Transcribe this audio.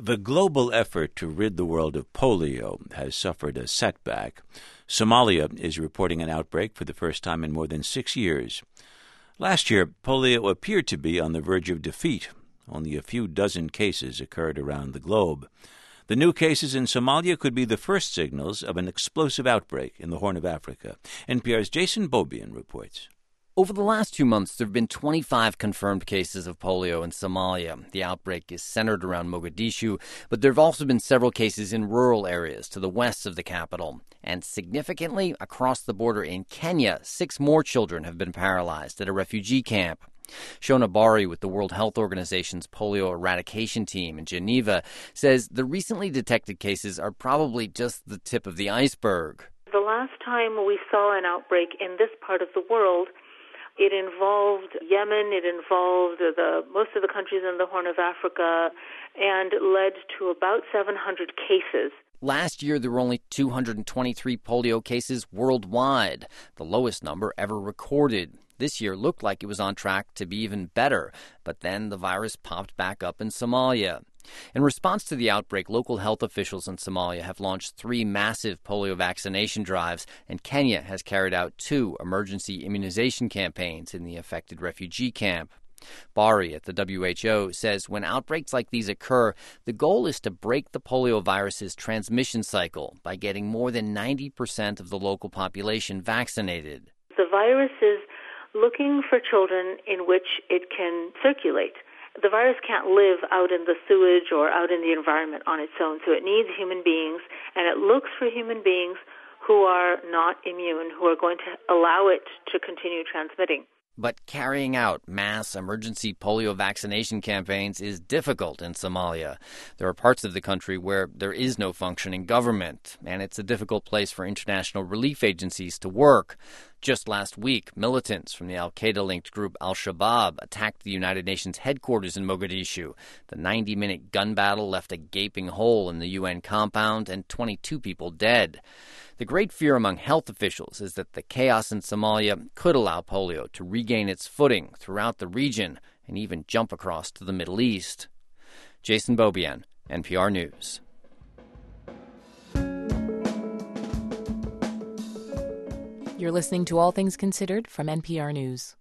The global effort to rid the world of polio has suffered a setback. Somalia is reporting an outbreak for the first time in more than 6 years. Last year, polio appeared to be on the verge of defeat. Only a few dozen cases occurred around the globe. The new cases in Somalia could be the first signals of an explosive outbreak in the Horn of Africa. NPR's Jason Beaubien reports. Over the last 2 months, there have been 25 confirmed cases of polio in Somalia. The outbreak is centered around Mogadishu, but there have also been several cases in rural areas to the west of the capital. And significantly, across the border in Kenya, 6 more children have been paralyzed at a refugee camp. Shona Bari with the World Health Organization's polio eradication team in Geneva says the recently detected cases are probably just the tip of the iceberg. The last time we saw an outbreak in this part of the world, it involved Yemen, it involved most of the countries in the Horn of Africa, and led to about 700 cases. Last year, there were only 223 polio cases worldwide, the lowest number ever recorded. This year looked like it was on track to be even better, but then the virus popped back up in Somalia. In response to the outbreak, local health officials in Somalia have launched 3 massive polio vaccination drives, and Kenya has carried out 2 emergency immunization campaigns in the affected refugee camp. Bari at the WHO says when outbreaks like these occur, the goal is to break the polio virus's transmission cycle by getting more than 90% of the local population vaccinated. The virus is looking for children in which it can circulate. The virus can't live out in the sewage or out in the environment on its own, so it needs human beings, and it looks for human beings who are not immune, who are going to allow it to continue transmitting. But carrying out mass emergency polio vaccination campaigns is difficult in Somalia. There are parts of the country where there is no functioning government, and it's a difficult place for international relief agencies to work. Just last week, militants from the al-Qaeda-linked group al-Shabaab attacked the United Nations headquarters in Mogadishu. The 90-minute gun battle left a gaping hole in the UN compound and 22 people dead. The great fear among health officials is that the chaos in Somalia could allow polio to regain its footing throughout the region and even jump across to the Middle East. Jason Beaubien, NPR News. You're listening to All Things Considered from NPR News.